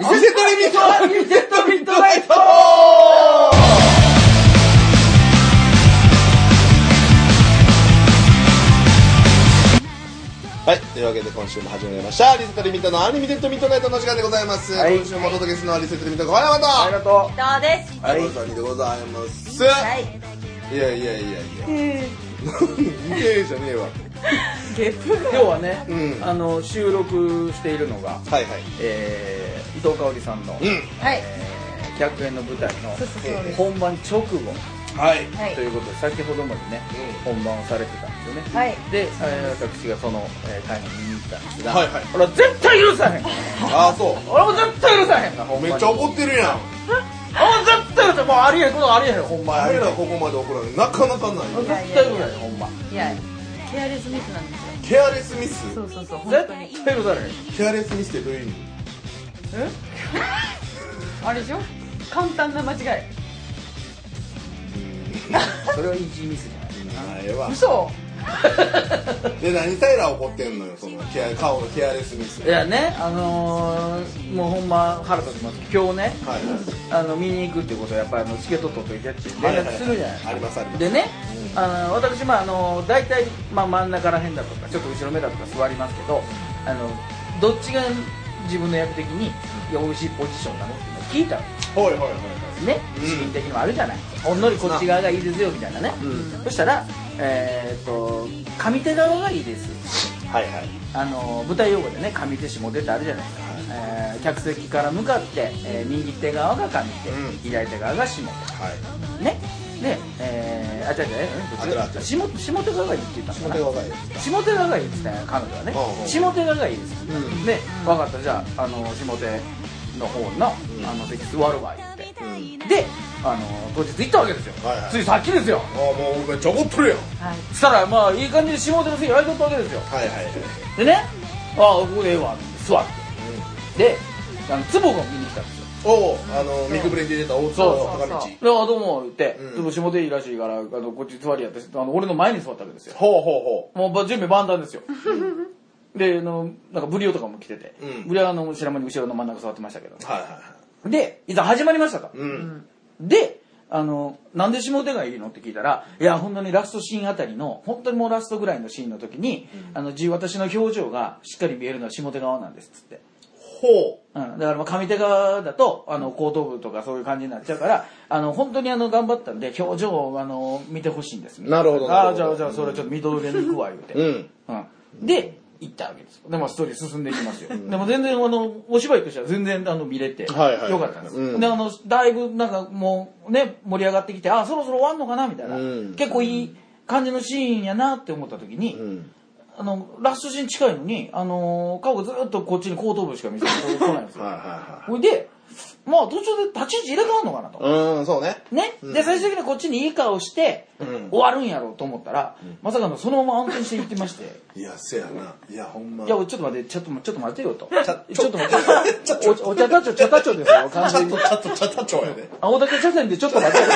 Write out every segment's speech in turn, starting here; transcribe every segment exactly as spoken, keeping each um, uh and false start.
リセットリミットリセットミッドナイトはい、というわけで今週も始まりましたリセットリミットのアンリミテッドミッドナイトの時間でございます、はい、今週もお届けするのはリセットリミット小山とありがとうどうです。 はい、おでございます、 はい。 いやいやいやいやいやじゃねえわゲップ今日はね、 うん、 あの収録しているのが、 はいはい、 えー、伊藤香織さんの、 うん、 はい、 えー、ひゃくえんの舞台のそう本番直後、 はい、 ということで先ほどまでね、うん、本番をされてたんですよね、 はい、 で、えー、私がその、えー、タイム見に行ったんですが、 はいはい、 俺は絶対許さへんああそう俺も絶対許さへんな、ほんまにめっちゃ怒ってるやんあ絶対許さへん、もうありえへんことありえへん、ほんま俺らここまで怒られるなかなかないよ、 絶対許さへん、ほんまいや、ケアレスミスなんですよ。 ケアレスミス、 そうそうそう、本当に絶対許されへん。 ケアレスミスってどういう意味？ えあれでしょ、簡単な間違いそれはイージーミスじゃない。 ええわ嘘で何タイラー怒ってんのよ、そのケア顔のケアレスミス。 いやね、あのー、もうほんま腹立ちます。今日ね、 はい、 あの見に行くっていうことはやっぱりあのチケット取っていけって連絡するじゃないですか、 はいはいはい、ありますあります。 でね、あの私まああの大体まあ真ん中ら辺だとかちょっと後ろ目だとか座りますけど、あのどっちが自分の役的に美味しいポジションなのっていうのを聞いたの。 はいはいはいね、市民的にもあるじゃない、ほんのりこっち側がいいですよみたいなね、うん、そしたら、えー、っと上手側がいいです、 はいはい、 あの舞台用語でね上手下手ってあるじゃないですか、はい、えー、客席から向かって、えー、右手側が上手、うん、左手側が下手、はい、ねで、えー、あ違う違うえー、下, 下手側がいいって言ったのかな、下手側がいい下手側がいいって言った彼女はね、うん、下手側がいいです、うん、で分かったじゃあ、あの下手の方の、うん、あの席座るわ言って、うん、で、あの当日行ったわけですよ、はいはい、ついさっきですよ。 ああもうめっちゃ怒っとるやん、 はい、そしたらまあいい感じで下手の席空いとったわけですよ、はいはいはい、でね、ああここでええわ座って、うん、であの坪が見に来たんですよ。 おお、あのミクブレンで出た大津の坂道。 で、あどうも言って、うん、下手いいらしいからあのこっち座りやって、あの俺の前に座ったわけですよ。 ほうほうほう。もう準備万端ですよ。で、あのなんかブリオとかも来てて、うん、ブリオはあの白間に後ろの真ん中座ってましたけど、はいはいはい。で、いざ始まりましたと。うん、で、あのなんで下手がいいのって聞いたら、いや本当にラストシーンあたりの本当にもうラストぐらいのシーンの時に、うん、あの私の表情がしっかり見えるのは下手側なんですっつって。 ほう。 うん、だから上手側だとあの後頭部とかそういう感じになっちゃうから、あの本当にあの頑張ったんで表情をあの見てほしいんですみたいな。 なるほど。 ああじゃあじゃあそれちょっと見とれに行くわ言うて。 うんうん、で行ったわけです。でもストーリー進んでいきますよ。うん、でも全然あのお芝居としては全然あの見れてよかったんです。うん、であのだいぶなんかもうね盛り上がってきて、あそろそろ終わんのかなみたいな、うん、結構いい感じのシーンやなって思った時に。うん、あのラストシーン近いのに、あのー、顔がずっとこっちに後頭部しか見せてこないんですよ。はいはいはい。ほいで、まあ途中で立ち位置入れ替わるのかなと。 うん、そうね。 ね、うん、で最終的にこっちにいい顔して、うん、終わるんやろうと思ったら、うん、まさかのそのまま暗転していってまして。 いやせやな。いやほんま。 いやちょっと待って、ちょっとちょっと待てよと。ちょっと待ってよ。お, お茶たちょ茶たちょですよ完全に。 ちょっと茶たちょやで。 青竹茶筅でちょっと待てよ。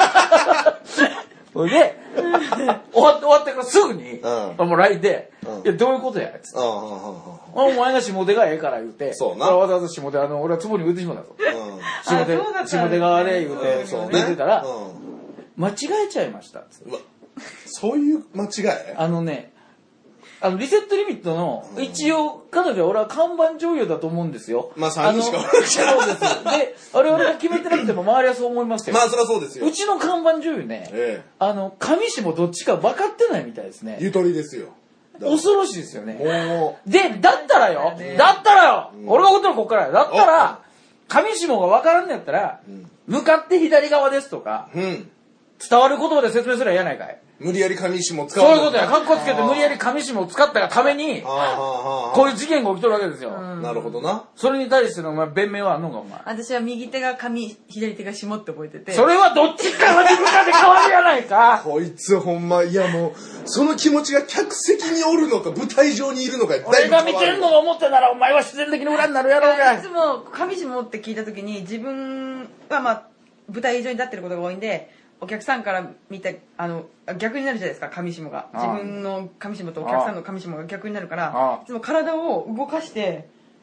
それで終わって終わってからすぐに、うん、もうラインで、うん、いやどういうことやつって、うん、お前が下手がええから言うて、そうなわざわざ下手あの俺は壺に打ってしまったぞ、うん、下手下手側で言うて、うん、出てたら、うん、間違えちゃいましたっつって。 そういう間違い？ あのねあのリセットリミットの、うん、一応彼女は俺は看板女優だと思うんですよ。 まあさんにんしかおらないじゃん。 そうです。で、我々が決めてなくても周りはそう思いますよ。 まあそりゃそうですよ。 うちの看板女優ね、ええ、あの上下どっちか分かってないみたいですね。 ゆとりですよ。 恐ろしいですよね。で、だったらよ、だったらよ、うん、俺が怒ってるのこっからよ。だったら上下が分からんのやったら、うん、向かって左側ですとか、うん、伝わる言葉で説明すれば嫌ないかい。 無理やり上下を使う。そういうことや。カッコつけて無理やり上下を使ったがために、こういう事件が起きとるわけですよ。 なるほどな。 それに対してのお前弁明はあんのかお前。 私は右手が上、左手が下って覚えてて。 それはどっちかが自分かで変わるやないか。 こいつほんま、いやもう、その気持ちが客席におるのか舞台上にいるのか。 俺が見てるのが思ってならお前は自然的に裏になるやろうが。 いつも上下って聞いた時に自分はまあ舞台上に立ってることが多いんで、お客さんから見てあの逆になるじゃないですか上下が。自分の上下とお客さんの上下が逆になるから、いつも体を動かして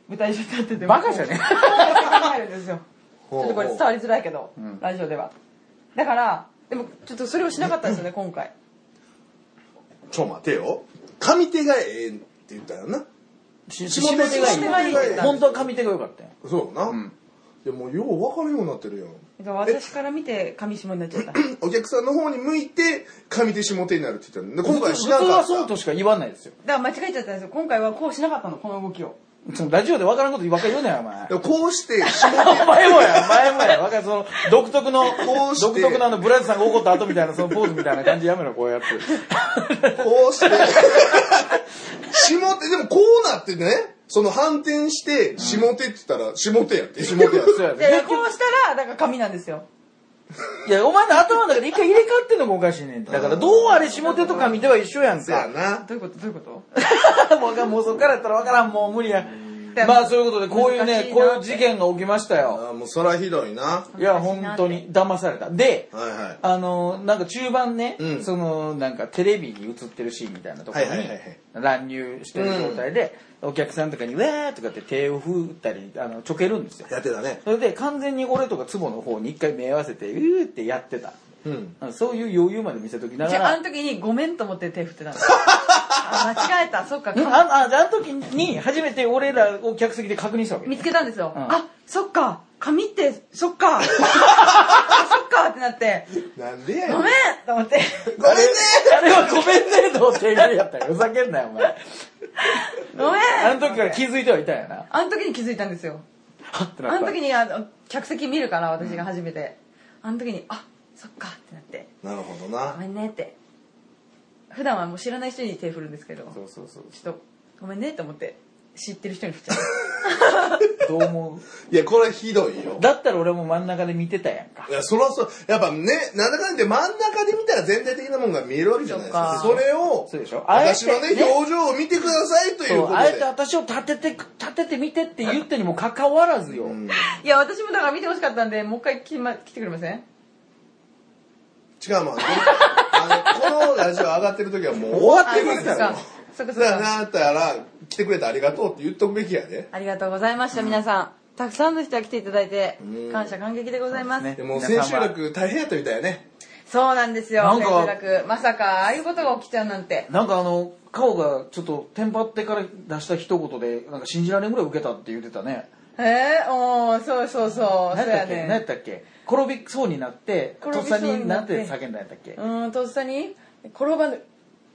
舞台上に立っててバカじゃねえるんですよ。ちょっとこれ伝わりづらいけど、うん、ラジオでは。だからでもちょっとそれをしなかったんですよね今回。 ちょ待てよ。上手がええって言ったよな。 下手がいい。本当は上手が良かったよ。 そうな。うん、でもよう分かるようになってるよ。 私から見て上下になっちゃった。 お客さんの方に向いて上手下手になるって言ったの。今回しなかった。 普通はそうとしか言わないですよ。 だから間違えちゃったんですよ。今回はこうしなかったのこの動きを。 ラジオで分からんことばっかり言うなよお前。 こうして下手。 お前もや、お前もや。分かるその独特の独特のあのブラジルさんが怒った後みたいなそのポーズみたいな感じやめろこういうやつ。こうして下手でもこうなってね。その反転して下手って言ったら下手やって下手やって。 いやこうしたらだから紙なんですよ。 いやお前の頭の中で一回入れ替わってんのがおかしいねん。だからどうあれ下手と上手は一緒やんか。 どういうことどういうこと？ もうもうそっからやったら分からんもう無理や。まあそういうことでこういうねこういう事件が起きましたよ。 あもうそらひどいな。 いや本当に騙された。で、 はいはい、 あのなんか中盤ね、うん、そのなんかテレビに映ってるシーンみたいなところに乱入してる状態で、うん、お客さんとかに「ウェー!」とかって手を振ったりあのちょけるんですよ。 やってたね。 それで完全に俺とか坪の方に一回目合わせて「うー!」ってやってた。うん、そういう余裕まで見せときながら。 じゃああの時にごめんと思って手振ってたんですあ間違えたそっか。ああじゃああの時に初めて俺らを客席で確認したわけ。 見つけたんですよ。うん、あそっか紙ってそっかそっかってなって。 なんでやごめんと思って。 ごめんねあれはごめんねの手入れやったよ。ふざけんなよお前。 ごめんあの時から気づいてはいたんやな。 あの時に気づいたんですよ。 はってなった。 あの時にあの客席見るから私が初めて、うん、あの時にあそっかってなって。 なるほどな。 ごめんねって。普段はもう知らない人に手振るんですけど。 そうそうそう。 ちょっとごめんねって思って知ってる人に振っちゃう。 どう思う？いやこれひどいよ。 だったら俺も真ん中で見てたやんか。 いやそれはそうやっぱねなんだかんだ真ん中で見たら全体的なものが見えるわけじゃないですか。それをそうでしょ。 私のね表情を見てくださいということで。 あえて私を立てて立てて見てって言ってにもかかわらずよ。うん、 いや私もだから見てほしかったんでもう一回来、ま、来てくれません？ 違うもん。あのこのラジオ上がってる時はもう終わってるんですよ。 そっかそっか。 だからなったら来てくれてありがとうって言っとくべきやで。 ありがとうございました、うん、皆さん。たくさんの人が来ていただいて感謝感激でございます。 でも千秋楽大変やったみたいやね。 そうなんですよ。千秋楽まさかああいうことが起きちゃうなんて。 なんかあの顔がちょっとテンパってから出した一言でなんか信じられんぐらい受けたって言ってたね。 えー、おーそうそうそう。 何やったっけ？何やったっけ？転びそうになってとっさになんて叫んだんやったっけ？ うんとっさに転ばぬ。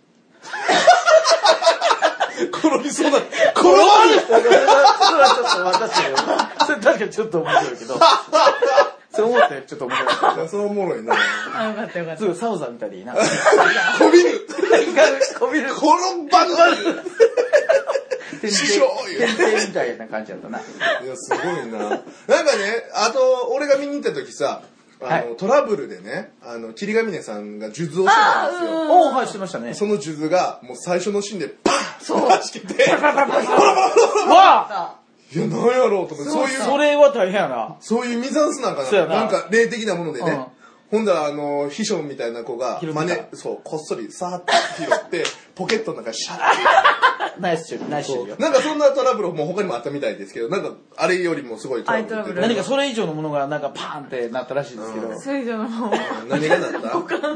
転びそうだ。転ばぬ。それはちょっと私よ。それ確かにちょっと面白いけど。そう思ってちょっと面白いけど。 そうおもろいな。 あよかったよかった。 すぐサウザーみたいでいいな。 こびる。 こびる。 転ばぬ。師匠天天みたいな感じだったな。いやすごいな。なんかねあと俺が見に行った時さ。あの、はい、トラブルでね、あの、霧ヶ峰さんが数珠をしてたんですよ。 おー、はい、してましたね。 その数珠が、もう最初のシーンで、パッそう弾けて、パラパラパラパラパラわいや、なんやろうとか、そういう。 それは大変やな。 そういうミザンスなんかな。なんか、霊的なものでね。うん、ほんだら、あの、秘書みたいな子が、真似、そう、こっそり、さーっと拾って、ポケットの中にシャッて。 ナイスシュート、ナイスシュート。 なんかそんなトラブルも他にもあったみたいですけど、なんかあれよりもすごいトラブル。 何かそれ以上のものがなんかパーンってなったらしいですけど。 それ以上のもの。 何がなった？股間。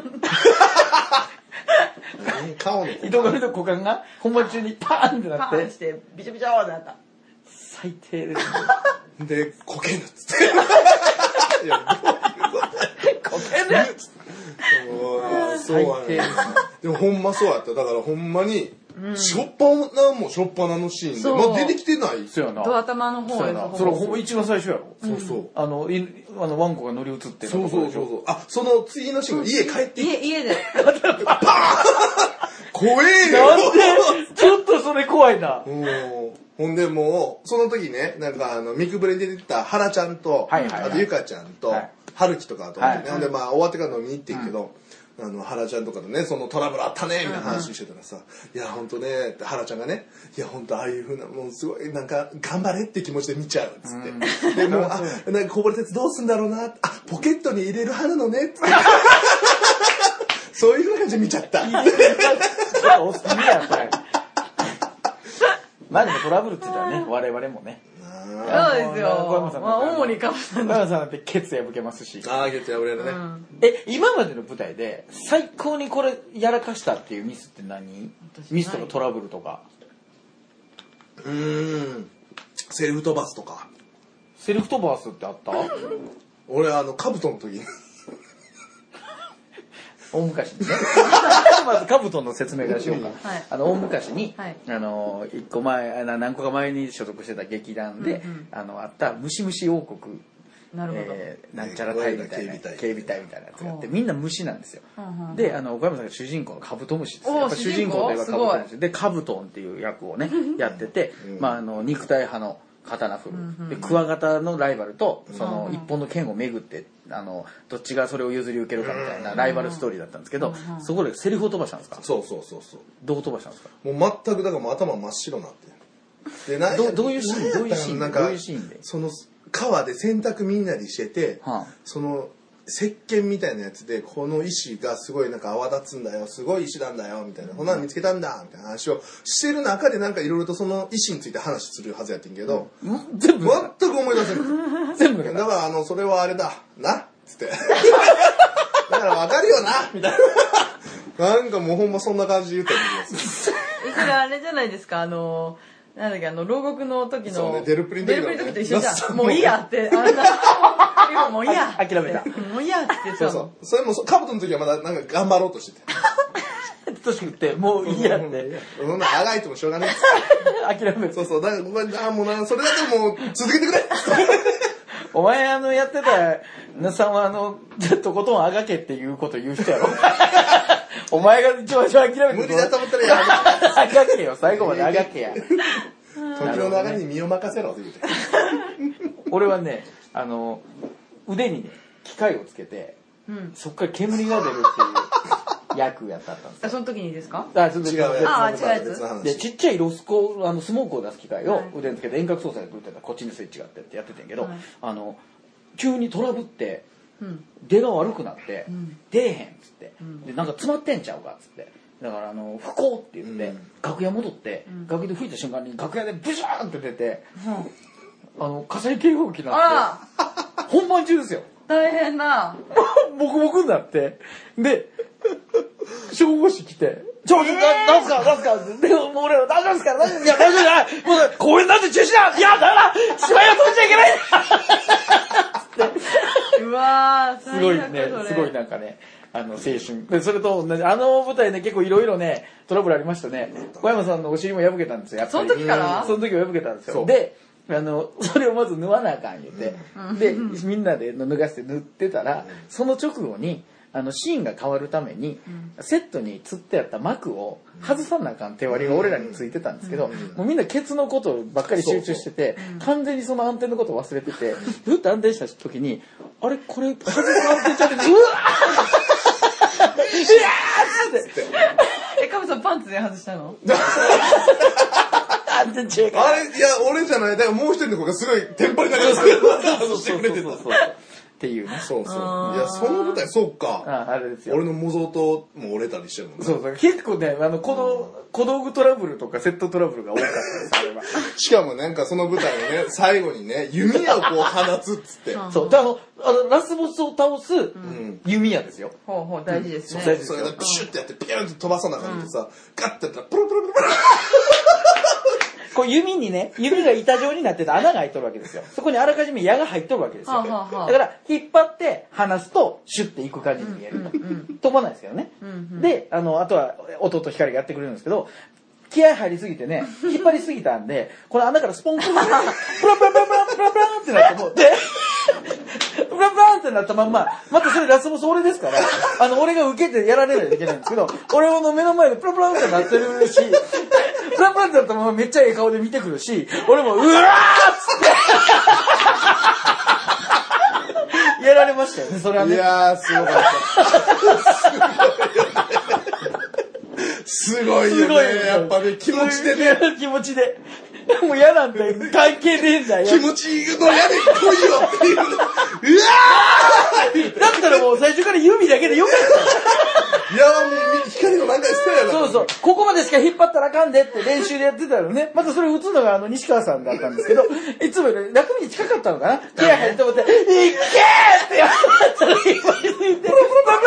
顔の。 糸紙の股間が本番中にパーンってなって。 パーンしてビチョビチョってなった。 最低ですね。 で、こけんなっつって。いや、 こけんなっつって。 そうやね。でもほんまそうやった。だからほんまに。うん、しょっぱなもしょっぱなのシーンで、まあ、出てきてない。 そうやな。 ド頭の方やな。それほぼ一番最初やろ。 そうそう。 あの、いあのワンコが乗り移ってる。 そうそうそうそう。あ、その次のシーン、家帰って家、家で。 パーン怖えよ。 なんでちょっとそれ怖いな。 うん。ほんでもう、その時ね、なんかあの、ミクブレに出てた原ちゃんと、はいはいはい、あとゆかちゃんと、はい、春樹とかとね、はい、ほんでまあ終わってから飲みに行ってんけど、うんあの、原ちゃんとかとね、そのトラブルあったね、みたいな話してたらさ、いや、ほんとね、って原ちゃんがね、いや、ほんとああいうふうな、もうすごい、なんか、頑張れって気持ちで見ちゃう、つって。うん、で、もう、あ、なんかこぼれ鉄どうすんだろうな、あ、ポケットに入れる派なのね、つって。そういう感じで見ちゃった。 お好きやった。 まあでもトラブルって言ったらね、我々もね。 そうですよ。まあ主にカブさん。 カブさんだってケツ破けますし。 ああ、ケツ破れるね。 え、今までの舞台で最高にこれやらかしたっていうミスって何？ミスとかトラブルとか。 うーん。セルフ飛ばすとか。 セルフ飛ばすってあった？ 俺あのカブトの時に。 大昔にねまずカブトの説明からしようか、はい、あの大昔に、はい、あの一個前何個か前に所属してた劇団で、うんうん、あのあったムシムシ王国なるほど、 えー、なんちゃら隊みたいな警備隊みたいなやつがあってみんな虫なんですよ、うんうん、であの岡山さんが主人公のカブトムシですよ。やっぱ主人公といえばカブトムシでカブトンっていう役をねやってて、うんまあ、あの肉体派の刀振る、うんうん、でクワガタのライバルとその一本の剣を巡ってあのどっちがそれを譲り受けるかみたいなライバルストーリーだったんですけど、うんうん、そこでセリフを飛ばしたんですか？ そうそうそうそう。 どう飛ばしたんですか？ もう全くだからもう頭真っ白になってでなど, どういうシーンどういうシーンなんかどういうシーンでその川で洗濯みんなでしてて、はあ、その石鹸みたいなやつでこの石がすごいなんか泡立つんだよすごい石なんだよみたいな、うん、こんなの見つけたんだみたいな話をしてる中でなんかいろいろとその石について話するはずやってんけど、うん、全部全く思い出せない全部だからあのそれはあれだなっつってだから分かるよなみたいななんかもうほんまそんな感じで言ったんですよそれあれじゃないですかあのなんだっけあの牢獄の時のそうねデルプリンの時と一緒じゃんもういいやってあんなもういいや諦めたもういいやって言ってそうそうそれもカブトの時はまだなんか頑張ろうとしててとしくってもういいやってそんなあがいてもしょうがない諦めそうそうだからこれあもうなそれだともう続けてくれお前あのやってた那さんはあのとことんあがけっていうこと言う人やろお前が一番諦めて無理だと思ったらやあがけよ最後まであがけや時の流れに身を任せろって言うて俺はねあの腕にね機械をつけて、うん、そっから煙が出るっていう役やったんですよ。 その時にですか？ あ、その時違うやつ。 あ、違うやつ。 で、ちっちゃいロスコあのスモークを出す機械を腕につけて遠隔操作で打ってたらこっちにスイッチがあってってやってたんやけど、はい、あの急にトラブって、うん、出が悪くなって、うん、出えへんっつって、うん、でなんか詰まってんちゃうかっつって。だからあの不幸って言って、うん、楽屋戻って、うん、楽屋で吹いた瞬間に楽屋でブシャーって出て、うん、あの火災警報器になって本番中ですよ大変なボコボコになってで消防士来てちょっと、えー、なんすかなんすかでももう俺は大丈夫ですから大丈夫ですか大丈夫じゃないもう公園なんて中止だいやだから芝居は飛んじゃいけないうわーすごいねすごいなんかねあの青春でそれと同じあの舞台ね結構いろいろねトラブルありましたね小山さんのお尻も破けたんですよやっぱりその時からその時も破けたんですよであのそれをまず縫わなあかん言って、うん、でみんなで脱がして塗ってたら、うん、その直後にあのシーンが変わるために、うん、セットにつってあった幕を外さなあかん手割りが俺らについてたんですけど、うん、もうみんなケツのことばっかり集中してて、うん、完全にその暗転のことを忘れててふっと暗転した時にあれこれ外す暗転ちゃってうわーいやーってえカブさんパンツで外したのあれいや俺じゃないだからもう一人の子がすごいテンパりながら外してくれてたっていうねそうそういやその舞台そうかああれですよ俺の模造とも折れたりしてるもんねそうそう結構ねあのこの小道具トラブルとかセットトラブルが多かったですあれはしかもなんかその舞台のね最後にね弓矢をこう放つっつってそうであのあのラスボスを倒す弓矢ですよ、 うん、ほうほう大事ですね、 うん、それがプシュッてやってピューンと飛ばさな感じでさ、うん、ガッてやったらプルプルプルプルこう弓にね弓が板状になってて穴が開いとるわけですよそこにあらかじめ矢が入っとるわけですよ、はあはあ、だから引っ張って離すとシュッていく感じに見えると、うんうん、飛ばないですけどね、うんうん、であのあとは音と光がやってくれるんですけど気合入りすぎてね引っ張りすぎたんでこの穴からスポンプラプラプラプラプラプラプラってなってもうでプラプラってなったまんままたそれラスボス俺ですからあの俺が受けてやられないといけないんですけど俺の目の前でプラプラってなってるしプラプラってなったままめっちゃええ顔で見てくるし俺もうわーっつってやられましたよねそれはねいやーすごかったすごいよねやっぱね気持ちでね気持ちでもう嫌なんて関係ねえんだよ。 気持ちのやで来いよっていう。うわーだったらもう最初から指だけでよかったいやもう光の何回したやろ。 そうそう。ここまでしか引っ張ったらあかんでって練習でやってたのね。またそれ打つのがあの西川さんだったんですけど、いつもより楽に近かったのかな。気合入って思って、いけーってやったら今について。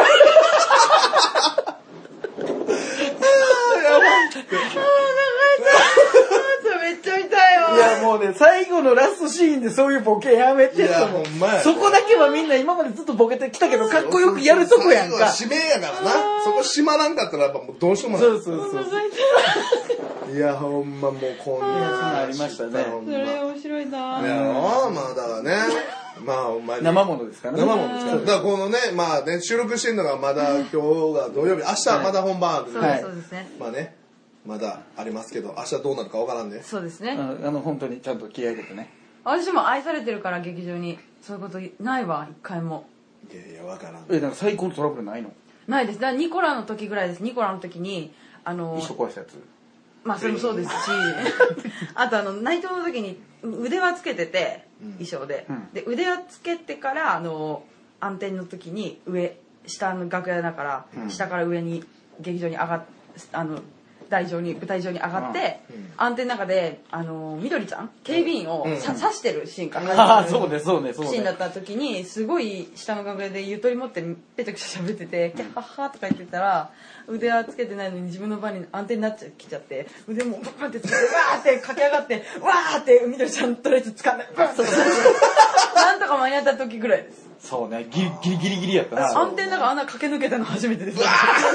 めっちゃ痛いわ。 いやもうね、最後のラストシーンでそういうボケやめてと思う。そこだけはみんな今までずっとボケてきたけど、かっこよくやるとこやんか。 締めやからな。そこ締まらんかったらやっぱもうどうしようもない。 そうそうそう。 いやほんまもうこんなありましたね。 それ面白いな。 いやまあだからね。まあお前生ものですからね。 生ものですから。だからこのねまあね収録してるのがまだ今日が土曜日、明日はまだ本番あるんで、 そうですね。 まあねまだありますけど明日どうなるかわからんね。 そうですね。 あの本当にちゃんと気合い入れてね。 私も愛されてるから劇場にそういうことないわ一回も。 いやいやわからん。 えなんか最高のトラブルないの？ ないです。だからニコラの時ぐらいです。ニコラの時にあの衣装壊したやつ。 まあそれもそうですし、あとあの内藤の時に腕輪つけてて衣装で、うん、で腕輪つけてからあの暗転の時に上下の楽屋だから、うん、下から上に劇場に上がっあの台上に舞台上に上がって、うん、暗転の中であのみどりちゃん警備員をさ、うん、刺してるシーンから始まる、うん、そうねそうねそうねシーンだった時にすごい下の楽屋でゆとり持ってペチャクチャ喋ってて「キャッハッハ」とか言ってたら腕はつけてないのに自分の番に暗転になっちゃきちゃって腕もバンってつけてわーって駆け上がってわーってみどりちゃんとりあえず掴んでバンとかなんとか間に合った時ぐらいです。 そうねギリギリギリギリやったな。 暗転なんかあんな駆け抜けたの初めてです。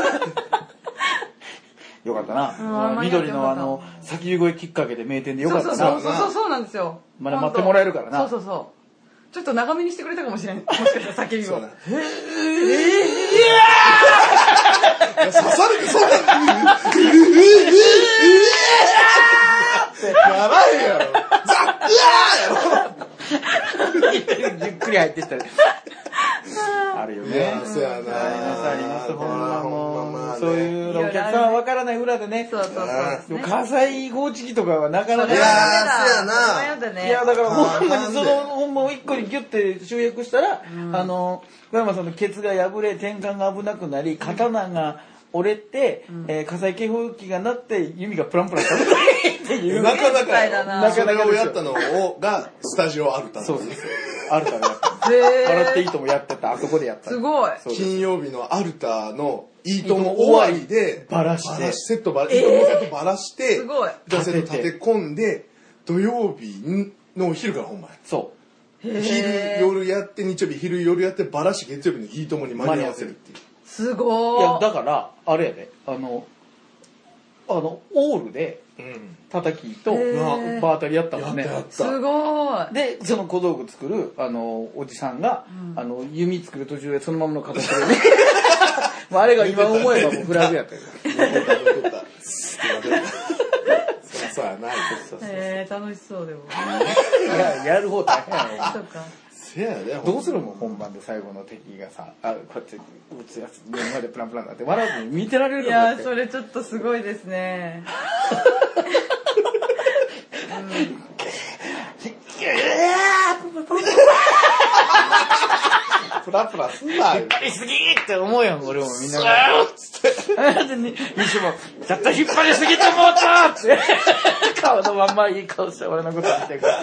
よかったな。緑のあの叫び声きっかけで名店でよかったな。 そうそうそうそうなんですよ。 まだ待ってもらえるからな。 そうそうそう。ちょっと長めにしてくれたかもしれない。もしかしたら叫び声。へえ。 刺されてそうなんだ。やばいやろ。ザッやろ。 ゆっくり入ってったり。あるよね。 そうやな。 ありますあります。ほんまもうそういうお客さんは分からない裏でね。 そうそうそう。 火災報知器とかはなかなか。 いやーそうやな。いやだからほんまにそのほんまを一個にギュッて集約したらあの小山さんのケツが破れ転換が危なくなり刀が折れて火災警報器が鳴って弓がプランプランしたっていう。 なかなかなかそれをやったのをがスタジオアルタ。 そうです。アルタでやった。笑っていいともやってた。あそこでやった。 すごい。 金曜日のアルタのいいとも終わりでバラしてセットバラ、いいともセットバラしてすごい。 セット立て込んで土曜日のお昼から本番。 そう。 昼夜やって日曜日昼夜やってバラし月曜日のいいともに間に合わせるっていう。 すごい。 いやだからあれやであのあのオールで叩きとバータリやったもんね。 すごい。 でその小道具作るあのおじさんが、うん、あの弓作る途中でそのままの形でねまああれが今思えばもうフラグやったよ。 そうやな。 えー、楽しそうでも。 ややる方大変やろ。 そうか。 せやね。 どうするもん本番で最後の敵がさあこうやって撃つやつ目の前でプランプランだって笑うの見てられるいやそれちょっとすごいですね。 プラプラすんな。 引っ張りすぎって思うやん俺もみんなが。西もちょっと引っ張りすぎと思ったって顔のまんまいい顔して俺のこと見てるから。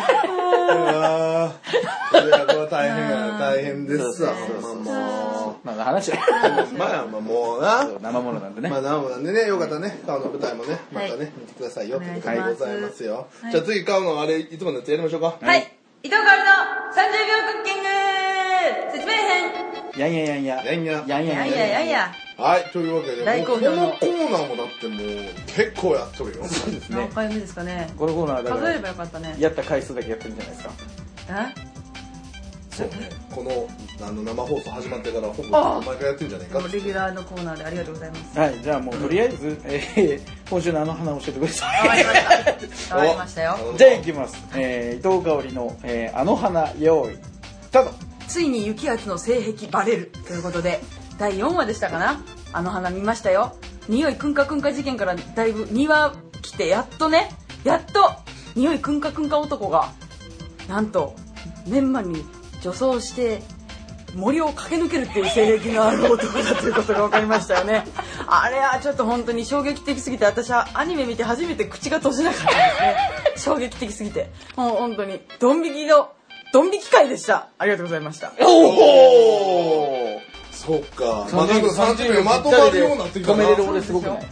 いやこれ大変や大変ですわ。 もうなんか話はまあまあもうな生ものなんでね。 まあ生ものなんでねよかったね顔の舞台もねまたね見てくださいよってことでございますよ。じゃあ次顔のあれいつものやつやりましょうか。 はい。伊藤かおりのさんじゅうびょうクッキング説明編。 やんややんややんややんややんややんや。 はいというわけで大好評のこのコーナーもだってもう結構やっとるよ。 そうですね。 何回目ですかね。 このコーナーだから数えればよかったね。 やった回数だけやってるんじゃないですか。 え？ そうね。このあの生放送始まってからほぼ毎回やってるんじゃないか。 レギュラーのコーナーでありがとうございます。 はいじゃあもうとりあえず、えー、今週のあの花を教えてください。 わかりました。わかりましたよ。 じゃあいきます。えー、伊藤香織の、えー、あの花用意スタート。 ついに雪圧の性癖バレるということでだいよんわでしたかな。あの花見ましたよ。匂いくんかくんか事件からだいぶにわ来てやっとねやっと匂いくんかくんか男がなんとメンマに女装して森を駆け抜けるっていう性癖のある男だということが分かりましたよね。あれはちょっと本当に衝撃的すぎて、私はアニメ見て初めて口が閉じなかったですね。衝撃的すぎて、もう本当にドン引きのドン引き会でした。ありがとうございました。 おお。 そうか。まあなんかさんじゅうびょうまとまるようになってきたな。 止めれる俺すごくない。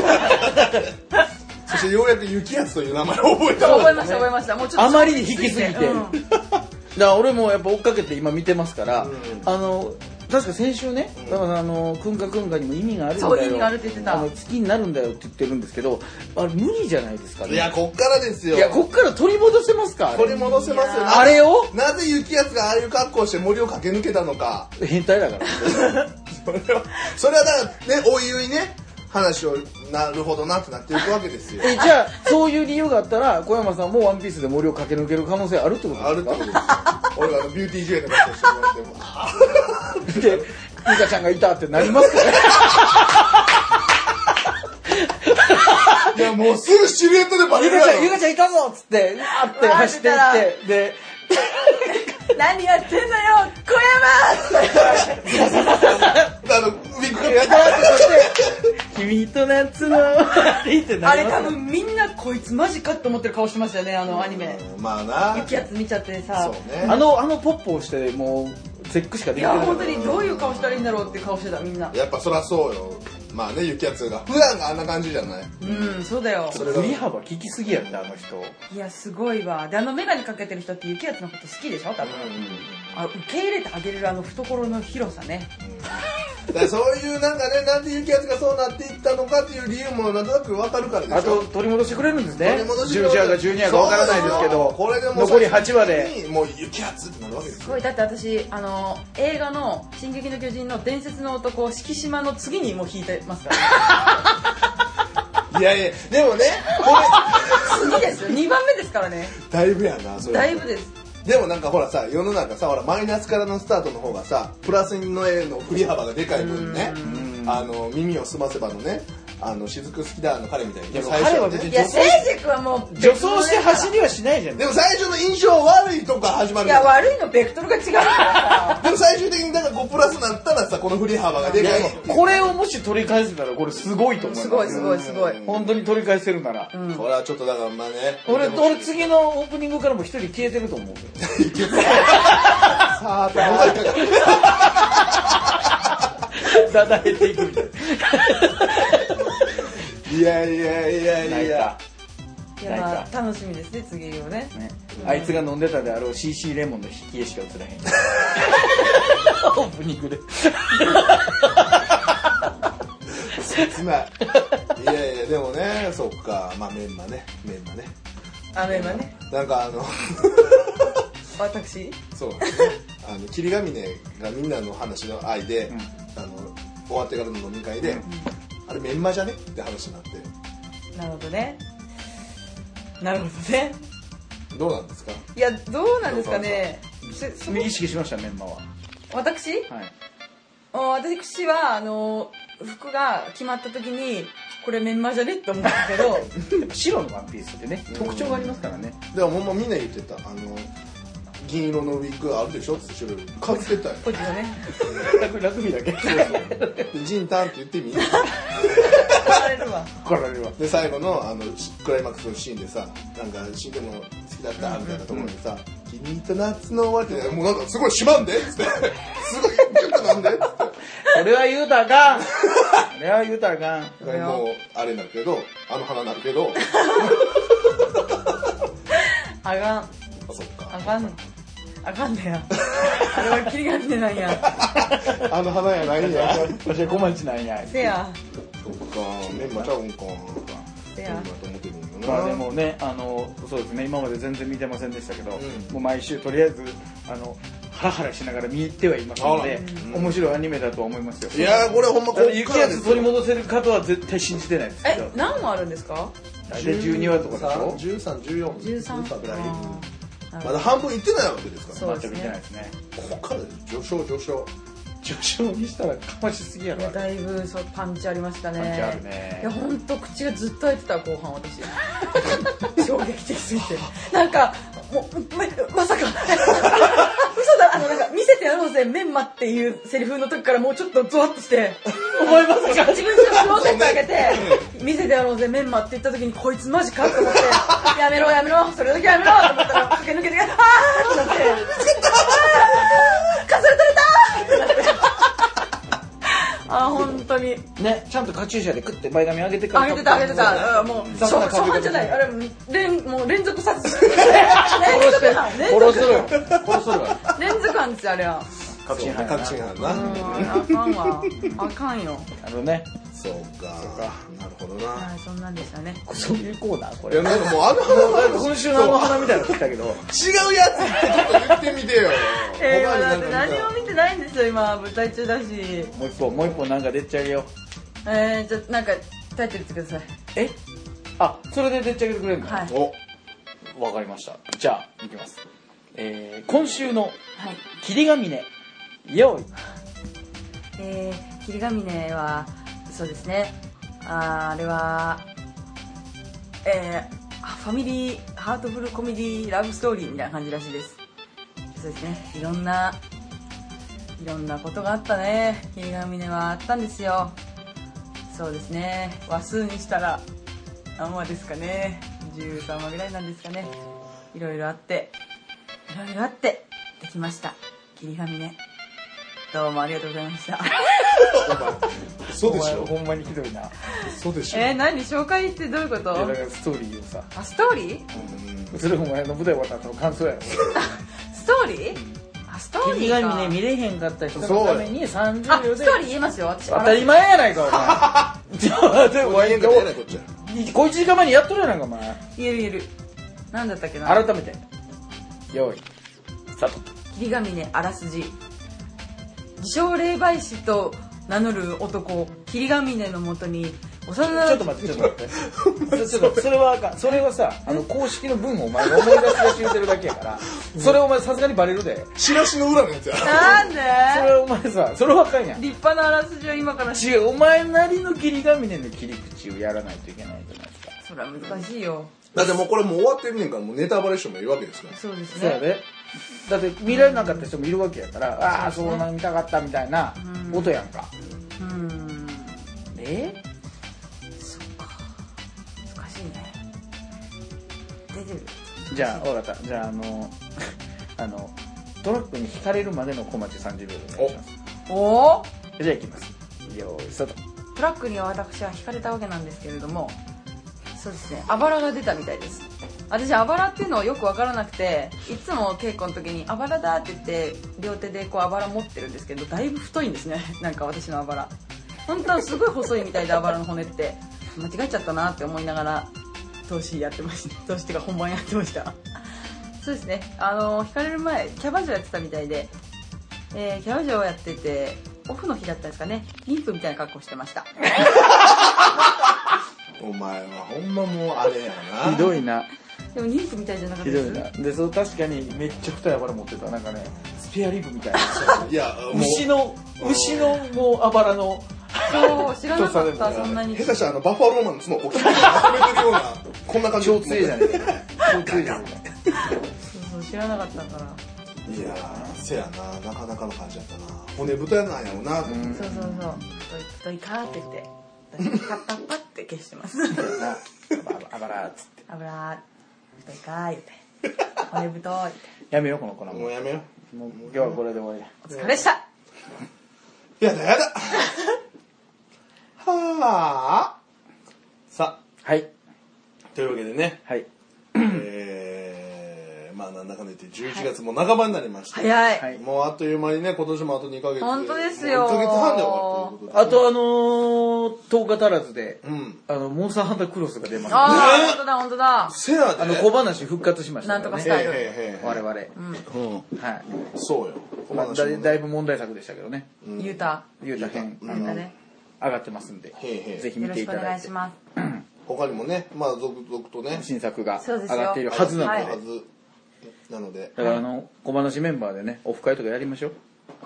そしてようやく雪やつという名前を覚えた。 覚えました覚えました。もうちょっとあまりに引きすぎて。うんだから俺もやっぱ追っかけて今見てますから、うん、あの確か先週ね、うん、だからあのくんかくんかにも意味があるんだよ、 そう意味があるって言ってた、あの好きになるんだよって言ってるんですけど、あれ無理じゃないですかね。 いやこっからですよ。 いやこっから取り戻せますか。 取り戻せますよ。 あれをなぜ雪やつがああいう格好をして森を駆け抜けたのか。 変態だから。 それはそれはだからねおいおいね。話をなるほどなってなっていくわけですよ。 えじゃあそういう理由があったら小山さんもワンピースで森を駆け抜ける可能性あるってことですか。 あるってことですよ。俺があのビューティージュエの格好してもらってもでゆかちゃんがいたってなりますかね。 いやもうすぐシルエットでバレるやろ。 ゆかちゃんいたぞっつってうわって走っていってで何やってんのよ小山あのウィッグやったって君と夏のってあれ多分みんなこいつマジかって思ってる顔してましたよね、あのアニメ。 まあな雪やつ見ちゃってさ、 そうね、 あのあのポップをしてもう絶句しかできない。 いや本当にどういう顔したらいいんだろうって顔してたみんな。 やっぱそりゃそうよ。まあね雪やつが普段があんな感じじゃない。 うんそうだよ。 それ振り幅聞きすぎやったあの人。 いやすごいわ。であの眼鏡かけてる人って雪やつのこと好きでしょ多分、うん、あ受け入れてあげれるあの懐の広さね、 うん、だからそういうなんかねなんで雪やつがそうなっていったのかっていう理由もなんとなく分かるからでしょ。 あと取り戻してくれるんですね。じゅういちわかじゅうにわか分からないですけどこれでも残りはちわでもう雪やつってなるわけですよ。 すごい。だって私あの映画の「進撃の巨人」の伝説の男敷島の次にもう引いてますから、ね、 いやいやでもねこれ次ですよにばんめですからね。 だいぶやなそれ。 だいぶです。 でもなんかほらさ世の中さほらマイナスからのスタートの方がさプラスの絵の振り幅がでかい分ねあの耳を澄ませばのねあの雫好きだの彼みたいに、ね、 最初は別にいや聖司君はもう女装して走りはしないじゃん。 でも最初の印象悪いとこから始まる。 いや悪いのベクトルが違うからでも最終的になんかこうプラスになったらさこの振り幅がでかい。 これをもし取り返せたらこれすごいと思います。 すごいすごいすごい。 本当に取り返せるなら、 うん、これはちょっとだからまあね俺俺次のオープニングからも一人消えてると思うけどさあって思いただだ減っていくみたいな。 いやいやいやいやいやいやまあ楽しみですね次を ね, ね、 うん、あいつが飲んでたであろう シーシー レモンの引き絵しか映らへんオープニングで切ない。いやいやでもねそっかまあメンマねメンマねあメンマねなんかあの私そうねあの霧ヶ峰がみんなの話の愛で、うん、あの終わってからの飲み会で、うん、あれメンマじゃねって話になって。 なるほどねなるほどね。 どうなんですか。 いやどうなんですかね。 意識しましたメンマは。 私、はい、私はあの服が決まった時にこれメンマじゃねって思うんですけど白のワンピースってね特徴がありますからね。 でもほんまみんな言ってたあの銀色のウィッグあるでしょって種類買ってたよ。 こっちのねラグビーだけでジンタンって言ってみ。 怒られるわ怒られるわ。 で最後のあのクライマックスのシーンでさなんか死んでも好きだったみたいなところでさ「君と夏の終わり」ってもうなんかすごいしまんでっつってすごいギュッとなんでっつってそれは言うたらあかんそれは言うたらあかん。 もうあれになるけどあの花になるけどあかんあそっかあかんあかんねやあれは霧ヶ峰なんやあの花やないんや私は小町なんやせやそっかメンマちゃうんかせやまあでもねあのそうですね今まで全然見てませんでしたけど、うん、もう毎週とりあえずあのハラハラしながら見てはいますので、うん、面白いアニメだと思いますよ。 いやーこれほんまこう雪やつ取り戻せるかとは絶対信じてないですけど。 え何話あるんですか。 大体じゅうにわとかでしょ。 じゅうさん、じゅうよん、 じゅうさんぐらいまだ半分いってないわけですから。 全くいってないですね。 ここから序章序章序章にしたらかましすぎやろ。 だいぶそうパンチありましたね。 パンチあるね。 いや本当口がずっと開いてた後半私衝撃的すぎてなんかもうま, まさか嘘だあのなんか見せてやろうぜメンマっていうセリフの時からもうちょっとゾワッとしてお前まさか自分でクローゼット開けて見せてやろうぜメンマって言った時にこいつマジかと思ってやめろやめろそれだけやめろと思ったら駆け抜けてあーってなってカツラ取れたーってなってあ本当にね、ちゃんとカチューシャで食って前髪上げてから上げてた上げてたもう初犯じゃないあれ連もう連続殺人連続犯殺するよ殺するわ連続犯ですよあれは確信犯確信犯なあかんわあかんよあのねそうかなるほどなはいそんなんでしたねそういうコーナーこれいやなんかもうあの花今週のあの花みたいなの来たけど違うやつちょっと言ってみてよえー、だって何も見てないんですよ今舞台中だしもう一本もう一本なんか出ちゃうよえー、じゃあなんかタイトル言ってくださいえあそれで出っちゃけてくれるのはいおわかりましたじゃあいきますえー、今週のはい霧ヶ峰用意えー、霧ヶ峰はそうですねあーあれはえー、ファミリーハートフルコメディラブストーリーみたいな感じらしいですそうですねいろんないろんなことがあったね霧ヶ峰はあったんですよそうですね話数にしたら何話ですかねじゅうさんわぐらいなんですかねいろいろあっていろいろあってできました霧ヶ峰どうもありがとうございましたそうでしょほんまにひどいなそうでしょえー、何紹介ってどういうこといやだからストーリーをさあストーリーうんそれお前の舞台終わった後の感想やろストーリーあストーリ霧ーかヶ峰見れへんかった人のためにさんじゅうあびょうでストーリー言えますよ私当たり前やないかお前じゃあでもお前やんかやないこっちゃ小一時間前にやっとるやないかお前言える言える何だったっけな改めて用意スタート霧ヶ峰あらすじ自称霊媒師と名乗る男霧ヶ峰のもとに幼なちょっと待ってちょっと待ってちょっとそれはあかんそれはさあの公式の文をお前が思い出し出し言うてるだけやからそれお前さすがにバレるでチラシの裏のやつやなんでそれお前さそれはあかんやん立派なあらすじを今から違うお前なりの霧ヶ峰の切り口をやらないといけないじゃないですかそれは難しいよだってもうこれもう終わってるねんからもうネタバレしてもいいわけですからそうですねそうやでだって見られなかった人もいるわけやからああそうなん見たかったみたいなことやんかうーんえそっか難しいね出てるじゃあ分かったじゃああのあのトラックに引かれるまでの小町さんじゅうびょうでお願いしますおおじゃあいきますよーいスタートトラックには私は引かれたわけなんですけれどもそうですねあばらが出たみたいです私あばらっていうのをよく分からなくていつも稽古の時にあばらだって言って両手でこうあばら持ってるんですけどだいぶ太いんですねなんか私のあばら本当はすごい細いみたいであばらの骨って間違えちゃったなって思いながら投資やってました投資っていうか本番やってましたそうですねあの引かれる前キャバ嬢やってたみたいで、えー、キャバ嬢をやっててオフの日だったんですかね妊婦みたいな格好してましたお前はほんまもうあれやなひどいなでも妊婦みたいじゃなかったひですどいなでそう確かにめっちゃ太いあばら持ってたなんかねスペアリブみたいないやもう牛の牛のもうあばらのそう知らなかっ太さでもたそんなに下手したらあのバッファローマンの角をこう切って集めてるようなこんな感じ超強いじゃねえか超強いじゃねえかそうそう知らなかったからいやーせやななかなかの感じやったな骨太なんやろうな、うん、 そうそうそう太い太いかーって言ってパッパッパッって消してますあばらっつって油太いかー言って骨太いってやめようこの子のもうやめようもう今日はこれで終わりだお疲れでしたやだやだはあさあはいというわけでねはいえー、まあなんだかんだ言ってじゅういちがつも半ばになりました、 早い、 はい、 もうあっという間にね今年もあとにかげつ本当ですよいっかげつはんで終わるということで、 あとあのー、とおか足らずで、 うん、 あのモンスターハンタークロスが出ますああ、 ね本当だ本当だせやであの小話復活しましたからねなんとかスタイルへーへーへー我々、 うんはいそうよまあ、だだいぶ問題作でしたけどねゆうたゆうた編うんあの、 ね上がってますんでへーへーぜひ見よろしくおていただいて願いします他にもねまあ続々とね新作がそうですよ上がっているはずなので、 はいはずなのでだからあの小話メンバーでねオフ会とかやりましょう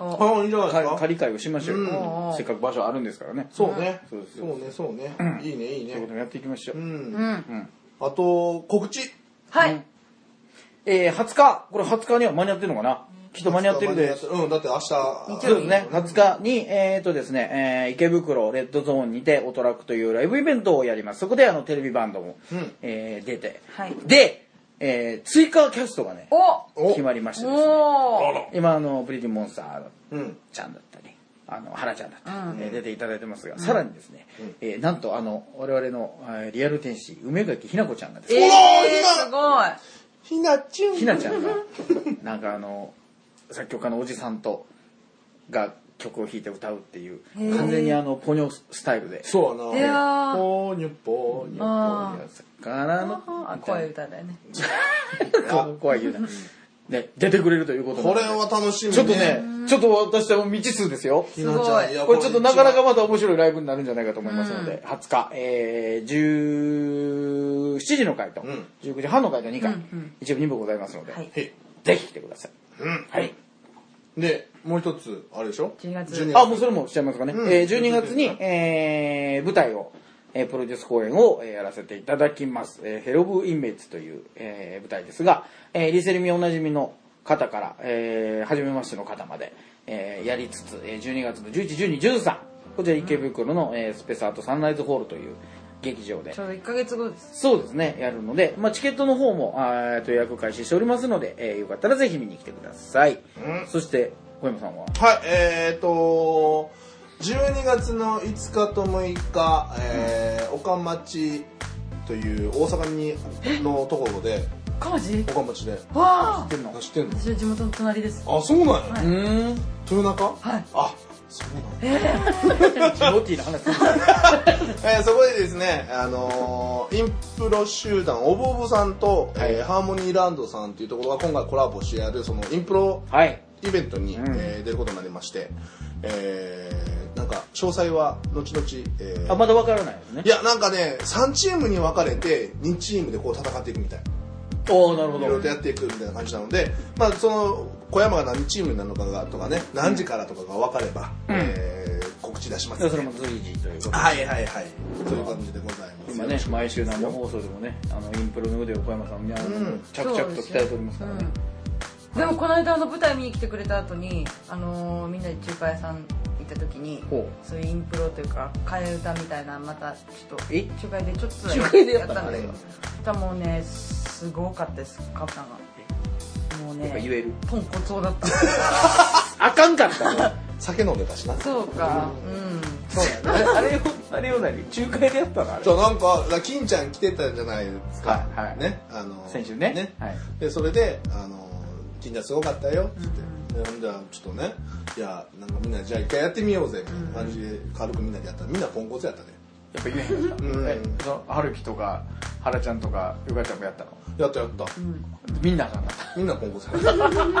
ああいいんじゃないですか。 仮会をしましょう。せっかく場所あるんですからね。 そうね。そうねそうね。いいねいいね。 そういうこともやっていきましょう。うんうんあと告知。 はい。 えー、はつか、これはつかには間に合ってるのかな。きっと間に合ってるで。 うん、だって明日。 そうですね。はつかに、えーとですね、えー、池袋レッドゾーンにてオトラクというライブイベントをやります。そこであのテレビバンドも、うん、えー、出て。はい、で、えー、追加キャストがね、決まりましてですね。今、あの、プリティモンスターちゃんだったり、あの、ハラちゃんだったり、うんえー、出ていただいてますが、うん、さらにですね、うんえー、なんとあの、我々の、えー、リアル天使、梅垣ひな子ちゃんがですね。 えー、すごい。 ひなちゅん。 ひなちゃんが、なんかあの、作曲家のおじさんと、が曲を弾いて歌うっていう、完全にあの、ポニョスタイルで。 そうやな。ポニョポニョポニョ。 からの。 怖い歌だよね。 怖い歌。ね、出てくれるということで。 これは楽しみね。 ちょっとね、ちょっと私は未知数ですよ。 すごい。 これちょっとなかなかまた面白いライブになるんじゃないかと思いますので、はつか、えー、じゅうしちじの回と、じゅうくじはんの回とにかい、一部に部ございますので、ぜひ来てください。はい。 で、もう一つ、あれでしょ ?じゅうにがつ。 あ、もうそれもしちゃいますかね。えー、じゅうにがつに、えー、舞台を、えー、プロデュース公演を、えー、やらせていただきます。えー、ヘロブ・インメイツという、えー、舞台ですが、えー、リセルミおなじみの方から、えー、初めましての方まで、えー、やりつつ、えー、じゅうにがつのじゅういち、じゅうに、じゅうさん、こちら池袋の、えー、スペサートサンライズホールという劇場で。 ちょうどいっかげつごです。 そうですね、やるので、まあ、チケットの方も、あーと予約開始しておりますので、えー、よかったらぜひ見に来てください。うん、そして、小山さんははい、えーと、じゅうにがつのいつかとむいか、えー、岡町という大阪にのところで、 岡町岡町で。 わー知ってんの知ってんの私は地元の隣です。 あ、そうなんや。はい、 うん。 豊中はい。 あ、そうなんや。 えー、ジモティーの話するえー、そこでですね、あのー、インプロ集団オブオブさんと、はいえー、ハーモニーランドさんというところが今回コラボしてやるそのインプロ、はいイベントに、うんえー、出ることになりまして、えー、なんか詳細は後々、えー、 あまだ分からないですね。 いやなんかねさんチームに分かれてにチームでこう戦っていくみたいな。 おーなるほど。 いろいろとやっていくみたいな感じなので、まあその小山が何チームになるのかがとかね、何時からとかが分かれば、うんえー、告知出します、 ね。それも随時ということで。 はいはいはい。そういう感じでございます。 今ね毎週生放送でもねあのインプロの腕を小山さんに、うん、着々と鍛えておりますからね。 でもこの間あの舞台見に来てくれた後に、あのー、みんなで中華屋さん行った時にそういうインプロというか替え歌みたいなまたちょっと中華屋でちょっとやったんだけど歌もねすごかったですカブさんがもうね言えるポンコツだったあかんかったの酒飲んでたしなそうかうんそうだねあれをあれを何中華屋でやったのあれそうなんか金ちゃん来てたじゃないですかはいはいねあの先週ねねはいでそれであの金ちゃんすごかったよって言って、うん、じゃあちょっとねいやなんかみんなじゃあ一回やってみようぜみたいな感じで軽くみんなでやったらみんなポンコツやったねやっぱ言えへんかった、うん、えその春樹とか原ちゃんとかゆかちゃんもやったのやったやった、 うん、みんなあかんかったみんなポンコツやった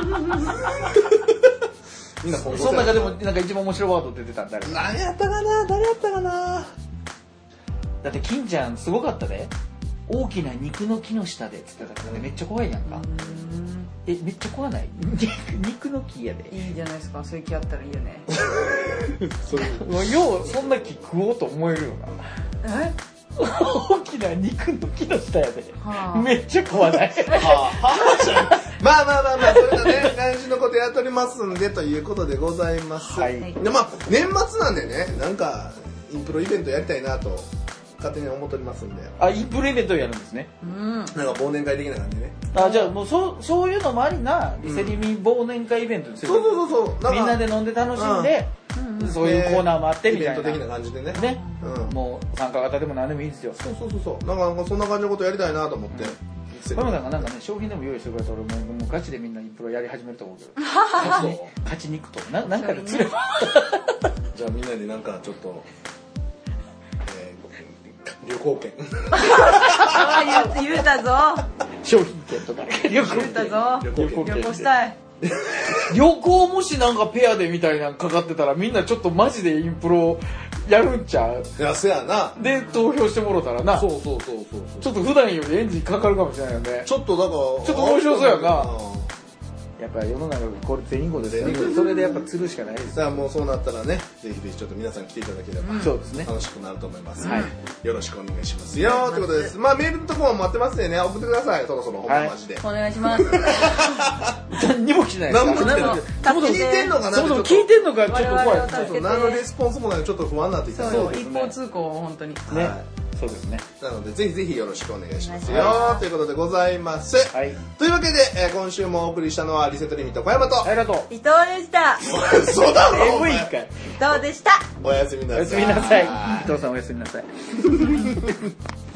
みんなポンコツやったその中でもなんか一番面白いワード出てたん誰何やったかな誰やったかなだって金ちゃんすごかったで大きな肉の木の下でっつってたからねめっちゃ怖いやんかえめっちゃ怖ない肉の木やでいいじゃないですかそういう木あったらいいよねそれようそんな木食おうと思えるよなえ大きな肉の木の下やで、はあ、めっちゃ怖ない、はあはあ、まあまあまあまあそれがね感じのことやっておりますんでということでございます、はい、でまあ年末なんでねなんかインプロイベントやりたいなと勝手に思っておりますんであインプロイベントをやるんですねうんなんか忘年会的な感じでねあじゃあもうそそういうのもありなリセリミ忘年会イベントにする、 そうそうそうそうみんなで飲んで楽しんで、うん、そういうコーナーもあってみたいな、 イベント的な感じでねね、うん、もう参加型でも何でもいいですよそうそうそうそうなんかなんかそんな感じのことやりたいなと思って、うん小山さんがなんかね商品でも用意してくれたら俺もうもうガチでみんなインプロやり始めると思うけど勝ちに勝ちに行くとななんかで釣ればじゃあみんなでなんかちょっと、えー、旅行券ああ言うたぞ商品券とか旅行言うたぞ旅行旅行したい旅行もしなんかペアでみたいなのかかってたらみんなちょっとマジでインプロやるんちゃういやせやなで投票してもろたらなそうそうそうそうちょっと普段よりエンジンかかるかもしれないよねちょっとだからちょっと面白そうやなやっぱ世の中これ全員語ですよね。それでやっぱ釣るしかないです。 さあもうそうなったらね、ぜひぜひちょっと皆さん来ていただければ、 そうですね。 楽しくなると思います。はい。よろしくお願いしますよということです。まあメールのところも待ってますんでね、送ってください。そろそろほんまマジで。 お願いします。 何にも来てないです。 何も来てない。聞いてんのかな。 そう聞いてんのかちょっと怖い。 ちょっと何のレスポンスもないちょっと不安になってきた。 そう一方通行本当に。 ね。そうですね。 なのでぜひぜひよろしくお願いしますよということでございます。はい。というわけで、えー、今週もお送りしたのはリセットリミット小山とありがとう伊藤でした。 そうだろ。 エムイか。 伊藤でした。 おやすみなさい。 おやすみなさい。伊藤さんおやすみなさい。